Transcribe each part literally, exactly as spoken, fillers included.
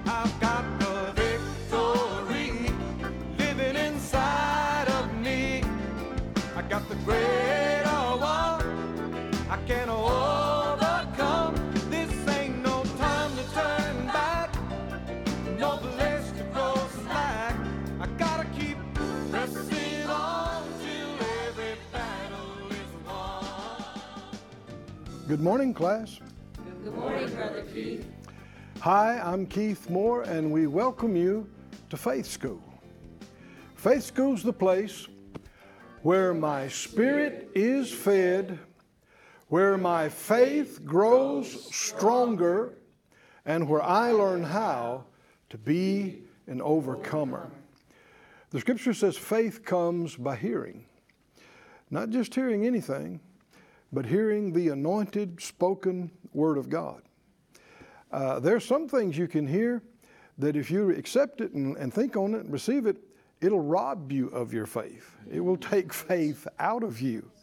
I've got the victory living inside of me. I got the greater one. I can overcome. This ain't no time to turn back. No place to go slack. I gotta keep pressing on till every battle is won. Good morning, class. Good morning, Brother Keith. Hi, I'm Keith Moore, and we welcome you to Faith School. Faith School's the place where my spirit is fed, where my faith grows stronger, and where I learn how to be an overcomer. The scripture says faith comes by hearing. Not just hearing anything, but hearing the anointed, spoken word of God. Uh, there's some things you can hear that if you accept it and, and think on it and receive it, it'll rob you of your faith. It will take faith out of you.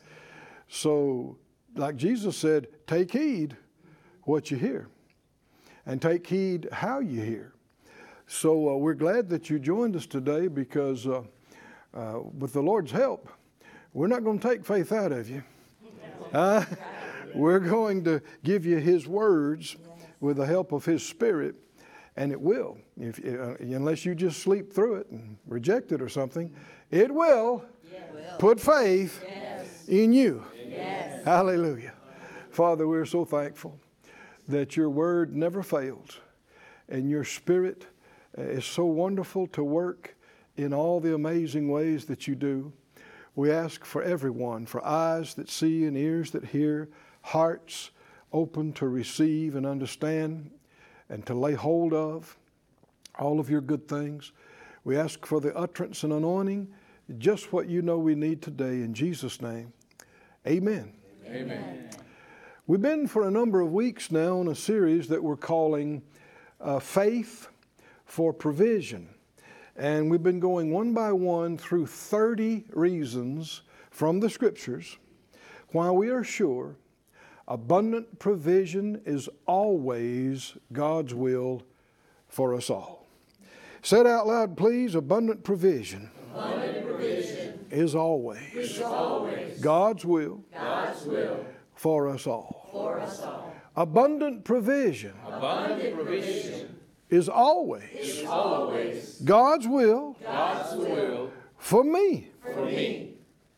So, like Jesus said, take heed what you hear, and take heed how you hear. So uh, we're glad that you joined us today, because uh, uh, with the Lord's help, we're not going to take faith out of you. Uh, we're going to give you His words with the help of His Spirit, and it will. If, uh, unless you just sleep through it and reject it or something, it will yes. put faith yes. in you. Yes. Hallelujah. Father, we're so thankful that your word never fails, and your Spirit is so wonderful to work in all the amazing ways that you do. We ask for everyone, for eyes that see and ears that hear, hearts open to receive and understand and to lay hold of all of your good things. We ask for the utterance and anointing, just what you know we need today, in Jesus' name. Amen. Amen. We've been for a number of weeks now on a series that we're calling uh, Faith for Provision. And we've been going one by one through thirty reasons from the Scriptures why we are sure abundant provision is always God's will for us all. Say it out loud, please. Abundant provision, abundant provision is always, is always God's will, God's will for us all. For us all. Abundant provision, Abundant provision is always, is always God's will, God's will for me. for me.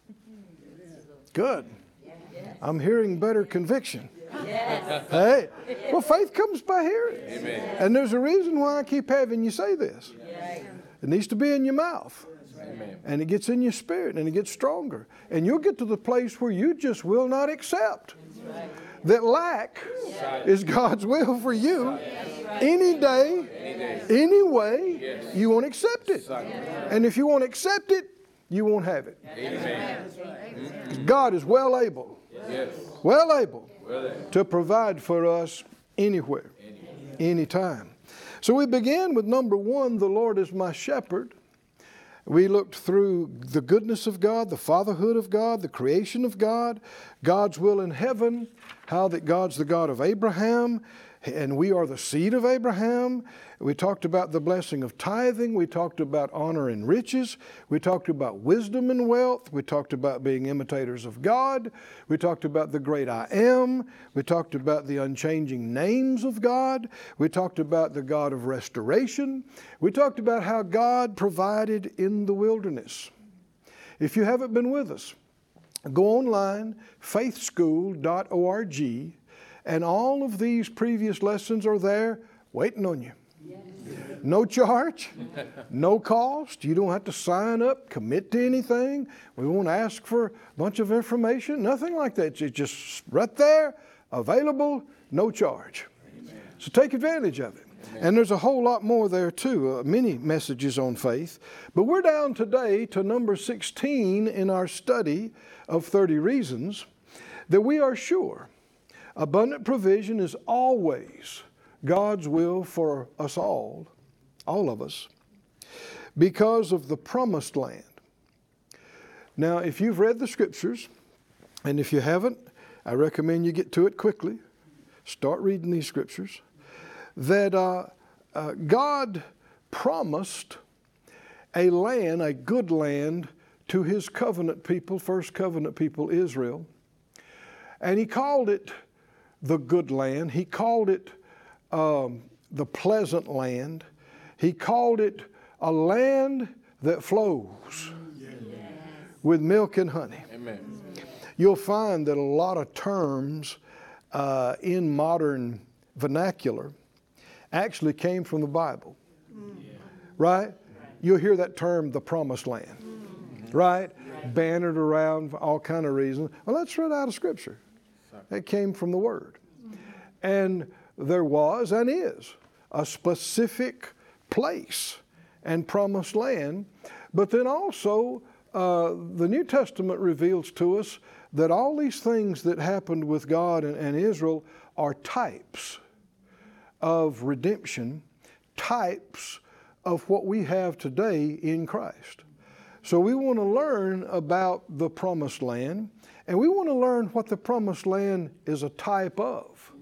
Good. I'm hearing better conviction. Yes. Hey, well, faith comes by hearing. Amen. And there's a reason why I keep having you say this. Yes. It needs to be in your mouth. Amen. And it gets in your spirit, and it gets stronger. And you'll get to the place where you just will not accept that lack is God's will for you. Any day, any way, you won't accept it. And if you won't accept it, you won't have it. Amen. God is well able, Yes. well able Well, to provide for us anywhere, anytime. So we began with number one, the Lord is my shepherd. We looked through the goodness of God, the fatherhood of God, the creation of God, God's will in heaven, how that God's the God of Abraham, and we are the seed of Abraham. We talked about the blessing of tithing. We talked about honor and riches. We talked about wisdom and wealth. We talked about being imitators of God. We talked about the great I am. We talked about the unchanging names of God. We talked about the God of restoration. We talked about how God provided in the wilderness. If you haven't been with us, go online, faith school dot org, and all of these previous lessons are there waiting on you. No charge, no cost. You don't have to sign up, commit to anything. We won't ask for a bunch of information, nothing like that. It's just right there, available, no charge. Amen. So take advantage of it. Amen. And there's a whole lot more there too, uh, many messages on faith. But we're down today to number sixteen in our study of thirty reasons that we are sure abundant provision is always God's will for us all, all of us, because of the promised land. Now, if you've read the scriptures, and if you haven't, I recommend you get to it quickly. Start reading these scriptures. That uh, uh, God promised a land, a good land, to his covenant people, first covenant people, Israel. And he called it the good land. He called it um, the pleasant land. He called it a land that flows yes. with milk and honey. Amen. You'll find that a lot of terms uh, in modern vernacular actually came from the Bible. Yeah. Right? Right? You'll hear that term, the promised land. Mm-hmm. Right? Right? Bannered around for all kind of reasons. Well, that's right out of Scripture. It came from the Word. And there was and is a specific place and promised land. But then also, uh, the New Testament reveals to us that all these things that happened with God and, and Israel are types of redemption, types of what we have today in Christ. So we want to learn about the promised land, and we want to learn what the promised land is a type of.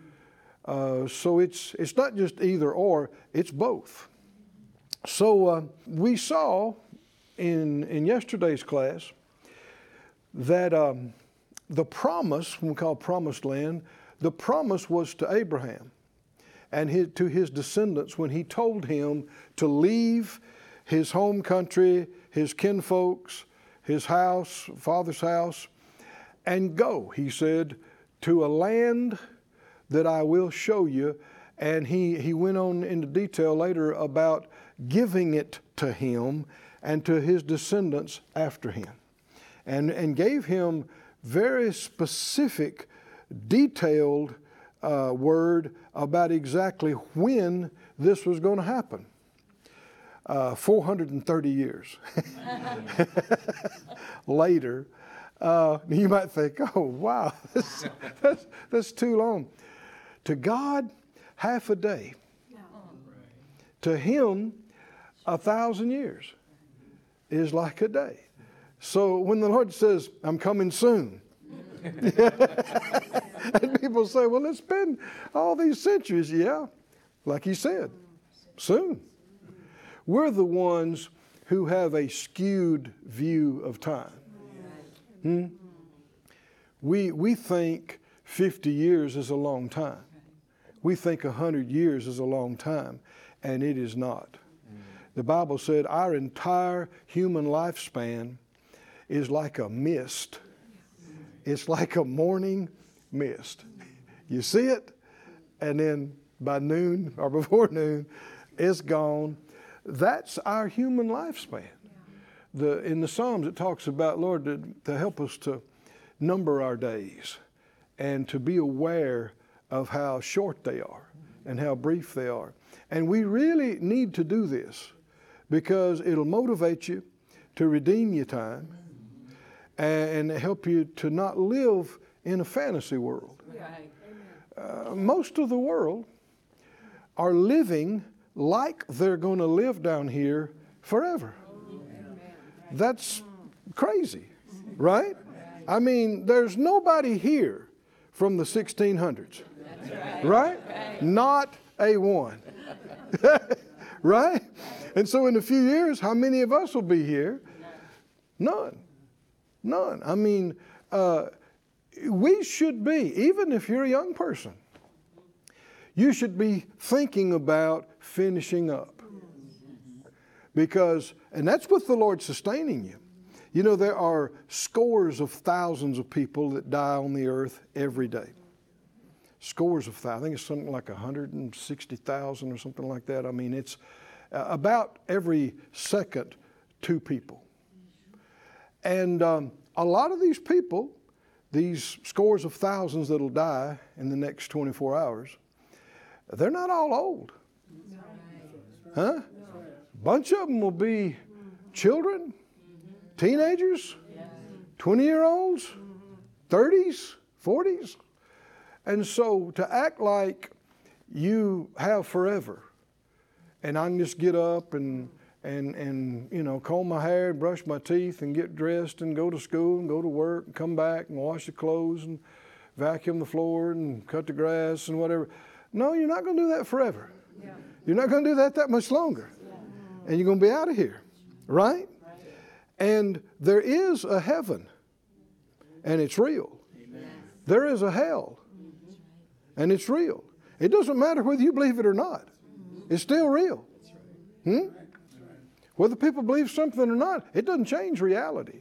Uh, so it's it's not just either or, it's both. So uh, we saw in, in yesterday's class that um, the promise, when we call promised land, the promise was to Abraham and his, to his descendants when he told him to leave his home country, his kinfolks, his house, father's house, and go, he said, to a land that I will show you. And he, he went on into detail later about giving it to him and to his descendants after him. And, and gave him very specific, detailed uh, word about exactly when this was going to happen. Uh, four hundred thirty years later, uh, you might think, oh, wow, that's, that's, that's too long. To God, half a day. To him, a thousand years is like a day. So when the Lord says, I'm coming soon, and people say, well, it's been all these centuries. Yeah, like he said, soon. We're the ones who have a skewed view of time. Hmm? We, we think fifty years is a long time. We think one hundred years is a long time, and it is not. The Bible said our entire human lifespan is like a mist. It's like a morning mist. You see it, and then by noon or before noon, it's gone. That's our human lifespan. The, in the Psalms, it talks about, Lord, to, to help us to number our days and to be aware of how short they are and how brief they are. And we really need to do this because it'll motivate you to redeem your time and help you to not live in a fantasy world. Uh, most of the world are living like they're going to live down here forever. That's crazy, right? I mean, there's nobody here from the sixteen hundreds, right? Not a one, right? And so in a few years, how many of us will be here? None. None. I mean, uh, we should be, even if you're a young person, you should be thinking about finishing up. Because, and that's with the Lord sustaining you. You know, there are scores of thousands of people that die on the earth every day. Scores of thousands. I think it's something like one hundred sixty thousand or something like that. I mean, it's uh, about every second, two people. And um, a lot of these people, these scores of thousands that'll die in the next twenty-four hours, they're not all old. Huh? A bunch of them will be children, teenagers, twenty-year-olds, thirties, forties. And so to act like you have forever, and I can just get up and, and, and you know, comb my hair and brush my teeth and get dressed and go to school and go to work and come back and wash the clothes and vacuum the floor and cut the grass and whatever. No, you're not going to do that forever. Yeah. You're not going to do that that much longer. And you're going to be out of here. Right? And there is a heaven. And it's real. There is a hell. And it's real. It doesn't matter whether you believe it or not. It's still real. Hmm? Whether people believe something or not, it doesn't change reality.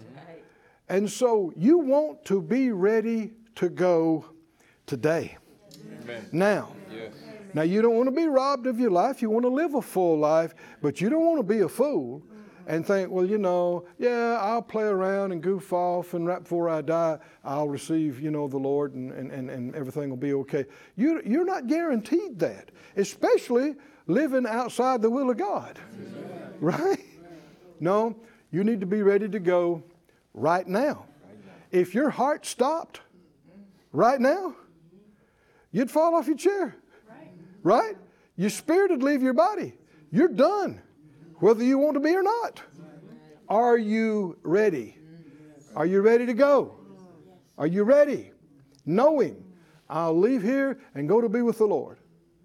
And so you want to be ready to go today. Amen. Now, yes. Now you don't want to be robbed of your life. You want to live a full life, but you don't want to be a fool and think, well, you know, yeah, I'll play around and goof off, and right before I die, I'll receive, you know, the Lord, and, and, and everything will be okay. You, you're not guaranteed that, especially living outside the will of God. Amen. Right? No, you need to be ready to go right now. If your heart stopped right now, you'd fall off your chair. Right? Your spirit would leave your body. You're done, whether you want to be or not. Are you ready? Are you ready to go? Are you ready? Knowing I'll leave here and go to be with the Lord.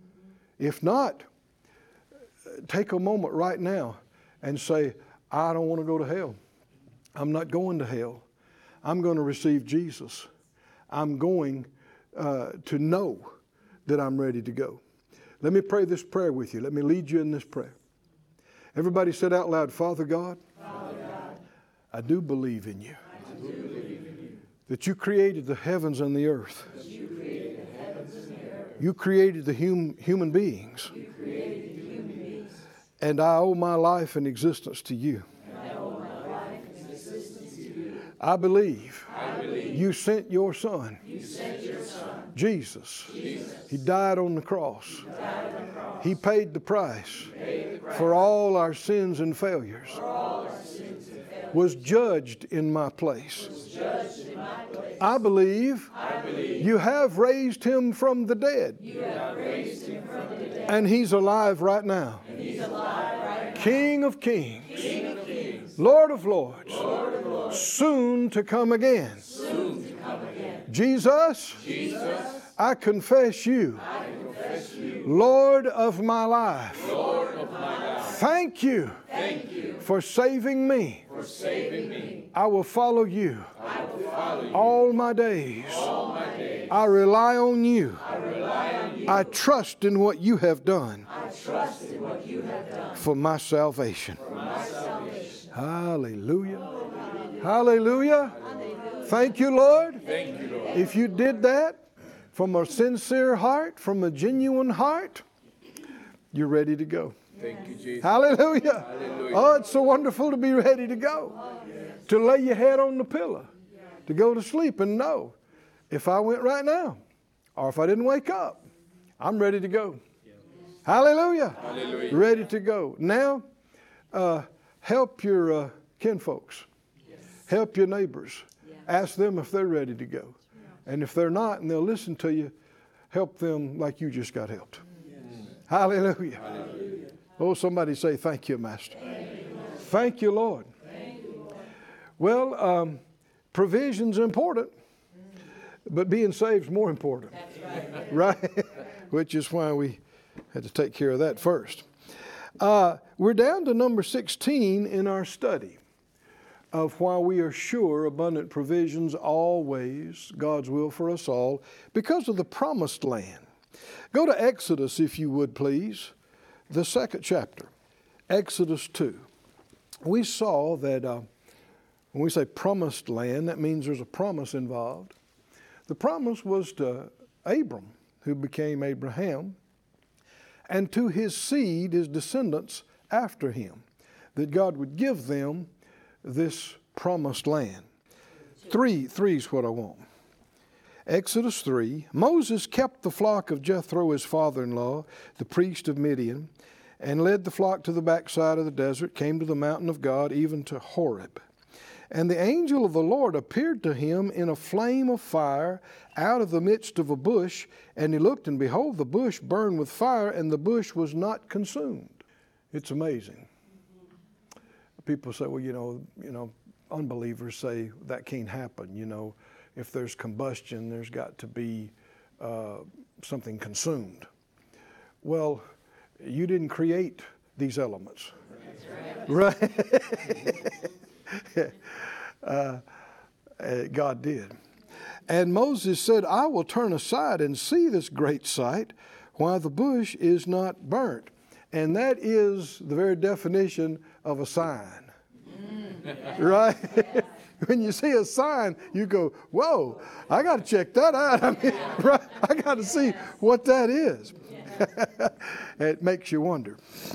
If not, take a moment right now and say, I don't want to go to hell. I'm not going to hell. I'm going to receive Jesus. I'm going uh, to know that I'm ready to go. Let me pray this prayer with you. Let me lead you in this prayer. Everybody said out loud, Father God, Father God, I do believe in you. I do believe in you. That you created the heavens and the earth. That you created the heavens and the earth. You created the hum, human beings. You created the human beings. And I owe my life and existence to you. And I owe my life and existence to you. I believe, I believe you sent your Son. You sent your Son. Jesus. Jesus. He died on the cross. He, on the cross. He paid the price, paid the price for all our sins and failures. Our sins and failures. Was judged in my place. In my place. I, believe I believe you have raised him from the dead. You have raised him from the dead. And he's alive right now. And he's alive right now. King of kings. King of kings. Lord of lords. Lord of lords. Soon to come again. Soon to come again. Jesus, Jesus, I confess you, I confess you, Lord of my life. Lord of my life. Thank you, Thank you for saving me. For saving me. I will follow you, I will follow you all my days. All my days. I rely on you. I rely on you. I trust in what you have done. I trust in what you have done for my salvation. For my salvation. Hallelujah. Hallelujah. Hallelujah. Thank you, Lord. Thank you, Lord. If you did that from a sincere heart, from a genuine heart, you're ready to go. Thank you, Jesus. Hallelujah. Hallelujah. Oh, it's so wonderful to be ready to go. Yes. To lay your head on the pillow, to go to sleep and know if I went right now or if I didn't wake up, I'm ready to go. Yes. Hallelujah. Hallelujah. Ready to go. Now, uh, help your uh, kinfolks. Yes. Help your neighbors. Ask them if they're ready to go. And if they're not and they'll listen to you, help them like you just got helped. Yes. Hallelujah. Hallelujah. Oh, somebody say, thank you, Master. Thank you, Master. Thank you, Lord. Thank you, Lord. Well, um, provision's important, but being saved is more important. That's right. Right? Which is why we had to take care of that first. Uh, we're down to number sixteen in our study of why we are sure abundant provisions always, God's will for us all, because of the promised land. Go to Exodus, if you would please, the second chapter, Exodus two. We saw that uh, when we say promised land, that means there's a promise involved. The promise was to Abram, who became Abraham, and to his seed, his descendants after him, that God would give them this promised land. Three, three is what I want. Exodus three, Moses kept the flock of Jethro, his father-in-law, the priest of Midian, and led the flock to the backside of the desert, came to the mountain of God, even to Horeb. And the angel of the Lord appeared to him in a flame of fire out of the midst of a bush, and he looked, and behold, the bush burned with fire, and the bush was not consumed. It's amazing. People say, well, you know, you know, unbelievers say that can't happen. You know, if there's combustion, there's got to be uh, something consumed. Well, you didn't create these elements. Right? uh, uh, God did. And Moses said, I will turn aside and see this great sight, why the bush is not burnt. And that is the very definition of a sign. Mm. Right? When you see a sign, you go, whoa, I got to check that out. I mean, right? I got to see what that is. It makes you wonder.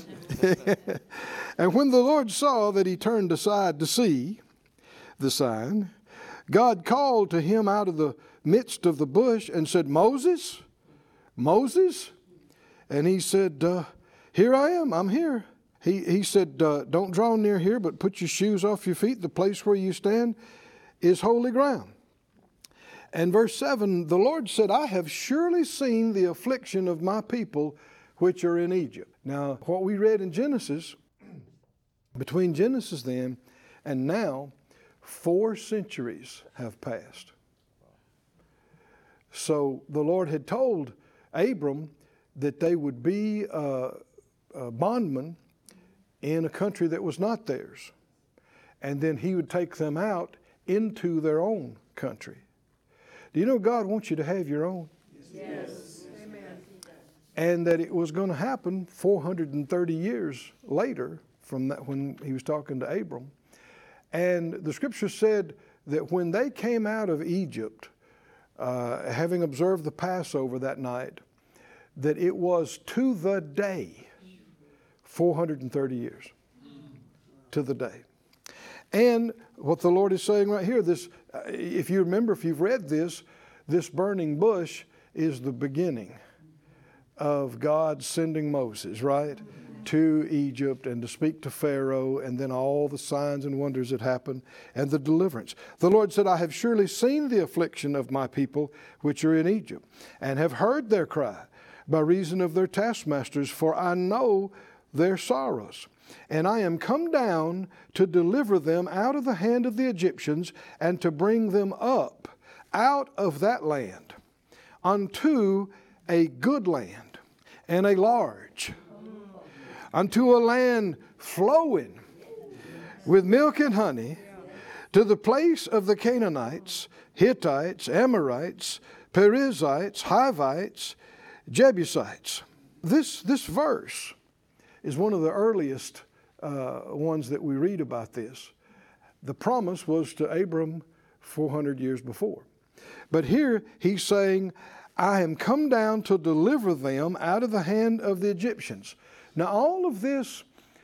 And when the Lord saw that he turned aside to see the sign, God called to him out of the midst of the bush and said, Moses, Moses? And he said, uh, here I am, I'm here. He, he said, uh, don't draw near here, but put your shoes off your feet. The place where you stand is holy ground. And verse seven, the Lord said, I have surely seen the affliction of my people which are in Egypt. Now, what we read in Genesis, between Genesis then and now, four centuries have passed. So the Lord had told Abram that they would be uh, uh, bondmen in a country that was not theirs. And then he would take them out into their own country. Do you know God wants you to have your own? Yes. Amen. And that it was going to happen four hundred thirty years later from that when he was talking to Abram. And the scripture said that when they came out of Egypt, uh, having observed the Passover that night, that it was to the day four hundred thirty years. To the day. And what the Lord is saying right here, this, uh, if you remember, if you've read this, this burning bush is the beginning of God sending Moses, right, to Egypt and to speak to Pharaoh, and then all the signs and wonders that happen and the deliverance. The Lord said, I have surely seen the affliction of my people which are in Egypt, and have heard their cry by reason of their taskmasters, for I know their sorrows. And I am come down to deliver them out of the hand of the Egyptians, and to bring them up out of that land unto a good land and a large, unto a land flowing with milk and honey, to the place of the Canaanites, Hittites, Amorites, Perizzites, Hivites, Jebusites. This, this verse is one of the earliest uh, ones that we read about this. The promise was to Abram four hundred years before. But here he's saying, I am come down to deliver them out of the hand of the Egyptians. Now all of this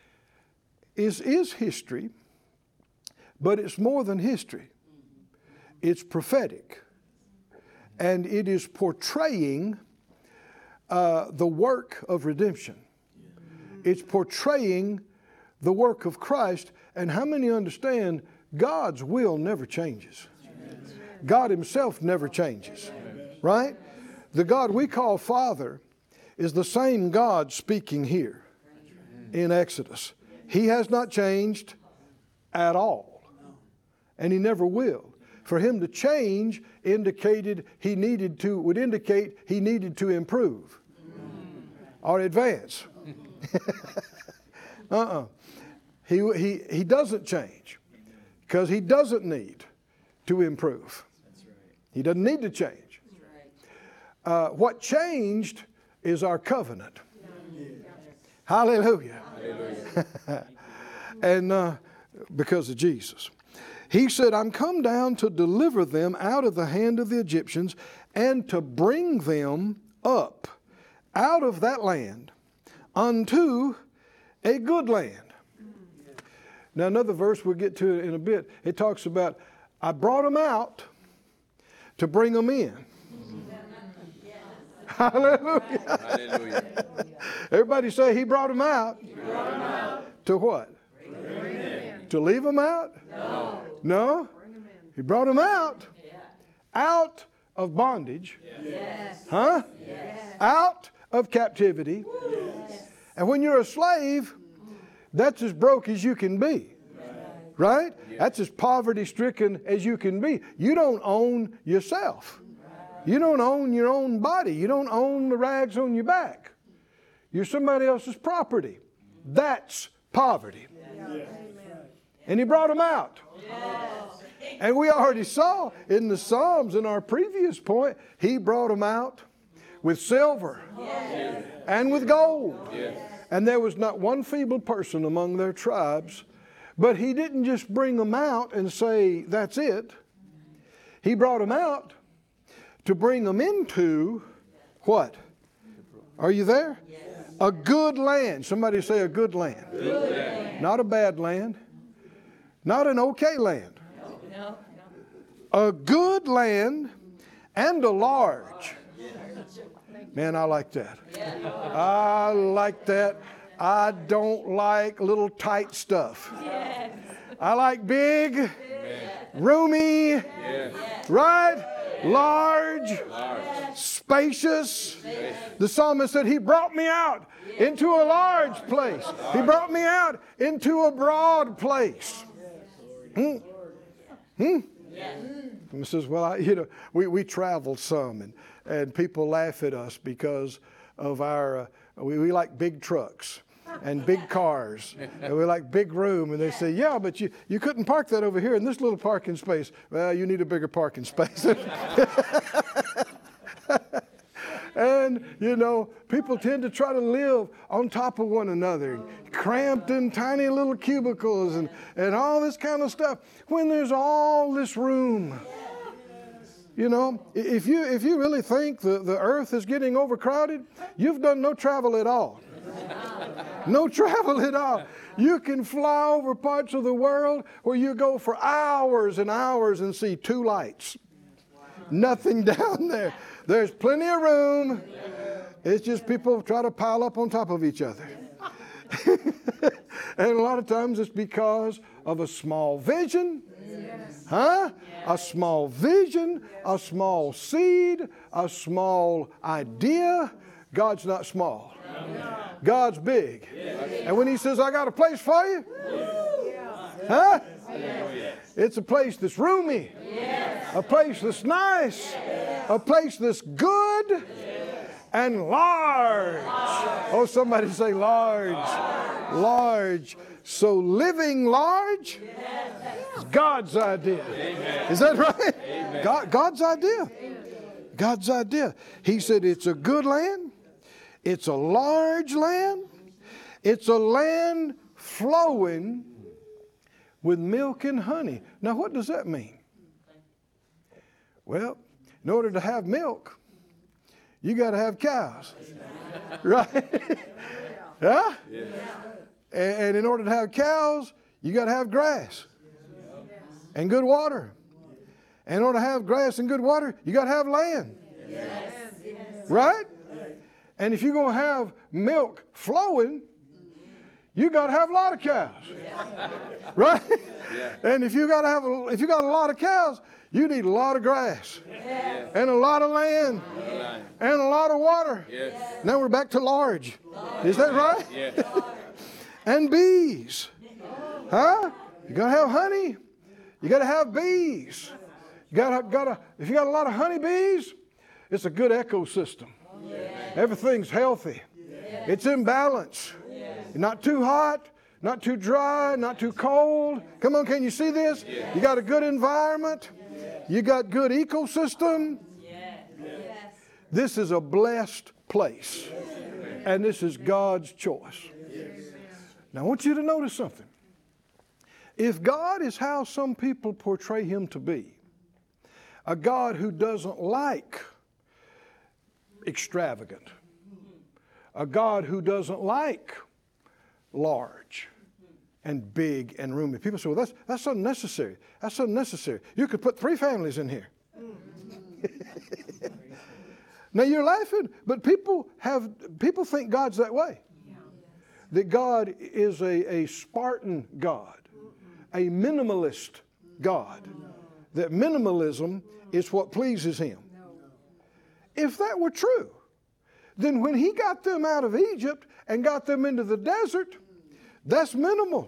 is, is history, but it's more than history. It's prophetic. And it is portraying uh, the work of redemption. It's portraying the work of Christ. And how many understand God's will never changes? God himself never changes. Right? The God we call Father is the same God speaking here in Exodus. He has not changed at all. And he never will. For him to change indicated he needed to, would indicate he needed to improve or advance. uh-uh. He, he, he doesn't change because he doesn't need to improve. He doesn't need to change. Uh, what changed is our covenant. Hallelujah. Hallelujah. And uh, because of Jesus. He said, I'm come down to deliver them out of the hand of the Egyptians, and to bring them up out of that land unto a good land. Now another verse we'll get to in a bit. It talks about, I brought them out to bring them in. Hallelujah. Hallelujah. Everybody say he brought them out. He brought them out. To what? To leave them out? No. No? He brought them out. Yeah. Out of bondage. Yes. Huh? Yes. Out of captivity. Yes. And when you're a slave, that's as broke as you can be. Right? Yes. That's as poverty stricken as you can be. You don't own yourself. You don't own your own body. You don't own the rags on your back. You're somebody else's property. That's poverty. Yes. And he brought them out. Yes. And we already saw in the Psalms in our previous point, he brought them out with silver yes. and with gold. Yes. And there was not one feeble person among their tribes. But he didn't just bring them out and say, that's it. He brought them out to bring them into what? Are you there? Yes. A good land. Somebody say a good land. Good land. Not a bad land. Not an okay land. No. No. No. A good land and a large. Man, I like that. I like that. I don't like little tight stuff. Yes. I like big, yes. roomy, yes. right? Large, large. Spacious. Spacious. The psalmist said, he brought me out yes. into a large place. He brought me out into a broad place. Hmm? Hmm? Yes. And he says, well, I, you know, we, we traveled some, and, and people laugh at us because of our, uh, we, we like big trucks and big cars, and we like big room. And they say, yeah, but you, you couldn't park that over here in this little parking space. Well, you need a bigger parking space. And, you know, people tend to try to live on top of one another, cramped in tiny little cubicles and, and all this kind of stuff, when there's all this room. You know, if you if you really think the, the earth is getting overcrowded, you've done no travel at all. No travel at all. You can fly over parts of the world where you go for hours and hours and see two lights. Nothing down there. There's plenty of room. It's just people try to pile up on top of each other. And a lot of times it's because of a small vision. Huh? A small vision, a small seed, a small idea. God's not small. God's big. And when he says, I got a place for you, huh? It's a place that's roomy, a place that's nice, a place that's good and large. Oh, somebody say large. Large. So living large is God's idea. Is that right? God, God's idea. God's idea. He said it's a good land. It's a large land. It's a land flowing with milk and honey. Now, what does that mean? Well, in order to have milk, you got to have cows. Right? Huh? Yeah. And, and in order to have cows, you got to have grass and good water. And in order to have grass and good water, you got to have land. Yes. Right? And if you're going to have milk flowing, you got to have a lot of cows. Right? And if you got to have a, if you got a lot of cows, you need a lot of grass and a lot of land and a lot of water. Now we're back to large. Is that right? And bees. Huh? You got to have honey. You got to have bees. You got to, got to, if you got a lot of honey bees, it's a good ecosystem. Everything's healthy. It's in balance. Not too hot, not too dry, not too cold. Come on, can you see this? You got a good environment. You got good ecosystem. This is a blessed place. And this is God's choice. Now, I want you to notice something. If God is how some people portray him to be, a God who doesn't like extravagant, a God who doesn't like large and big and roomy. People say, well, that's, that's unnecessary. That's unnecessary. You could put three families in here. Now, you're laughing, but people have people think God's that way. That God is a, a Spartan God, a minimalist God. That minimalism is what pleases him. If that were true, then when he got them out of Egypt and got them into the desert, that's minimal.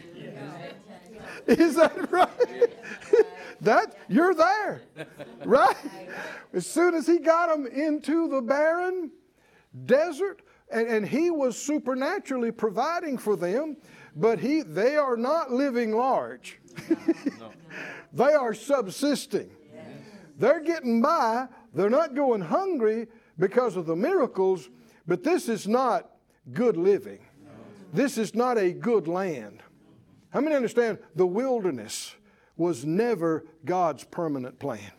Is that right? That you're there, right? As soon as he got them into the barren desert and, and he was supernaturally providing for them, but he they are not living large. No. They are subsisting. Yes. They're getting by. They're not going hungry because of the miracles, but this is not good living. No. This is not a good land. How many understand the wilderness was never God's permanent plan?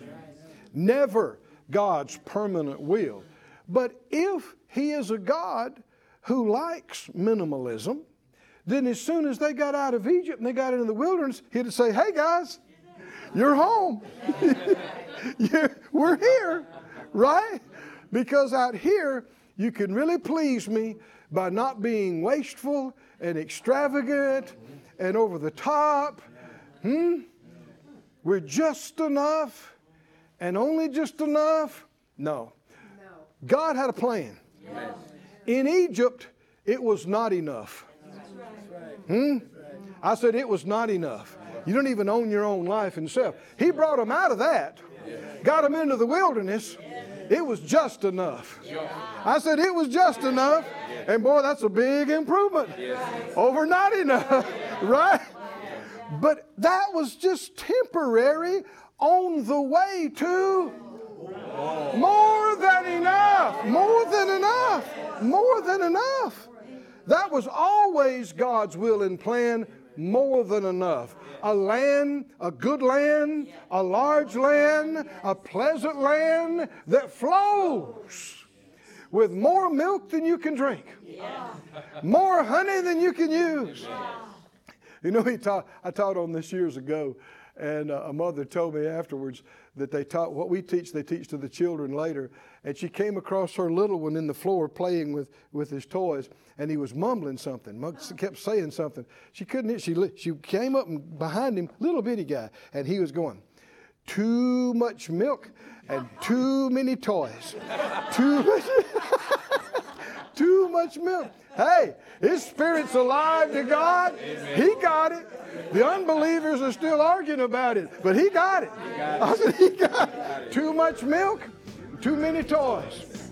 Never God's permanent will. But if He is a God who likes minimalism, then as soon as they got out of Egypt and they got into the wilderness, He'd say, hey guys, you're home. you're, we're here, right? Because out here, you can really please me by not being wasteful and extravagant and over the top. Hmm? We're just enough and only just enough. No. God had a plan. In Egypt, it was not enough. Hmm? I said it was not enough. You don't even own your own life and self. He brought them out of that, got them into the wilderness. It was just enough. I said it was just enough. And boy, that's a big improvement over not enough, right? But that was just temporary on the way to more than enough, more than enough, more than enough. That was always God's will and plan, more than enough. A land, a good land, a large land, a pleasant land that flows with more milk than you can drink, more honey than you can use. You know, he taught, I taught on this years ago, and uh, a mother told me afterwards that they taught what we teach, they teach to the children later. And she came across her little one in the floor playing with, with his toys, and he was mumbling something, kept saying something. She couldn't, she, she came up and behind him, little bitty guy, and he was going, too much milk and too many toys. Too much, too much milk. Hey, his spirit's alive to God. He got it. The unbelievers are still arguing about it, but he got it. I said, he got it. Too much milk, too many toys.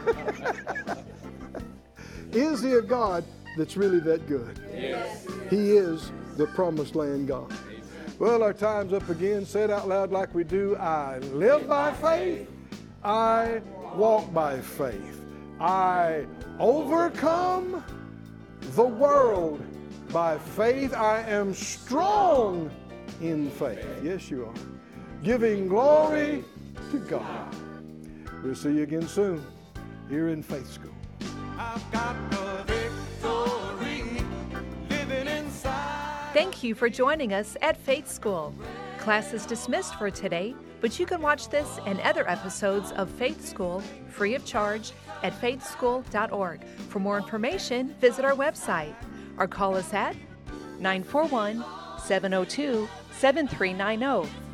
Is He a God that's really that good? Yes. He is the promised land God. Well, our time's up again. Say it out loud like we do. I live by faith. I walk by faith. I overcome the world by faith. I am strong in faith. Yes, you are. Giving glory to God. We'll see you again soon here in Faith School. I've got the victory living inside. Thank you for joining us at Faith School. Class is dismissed for today, but you can watch this and other episodes of Faith School free of charge at faith school dot org. For more information, visit our website or call us at nine four one, seven oh two, seven three nine oh.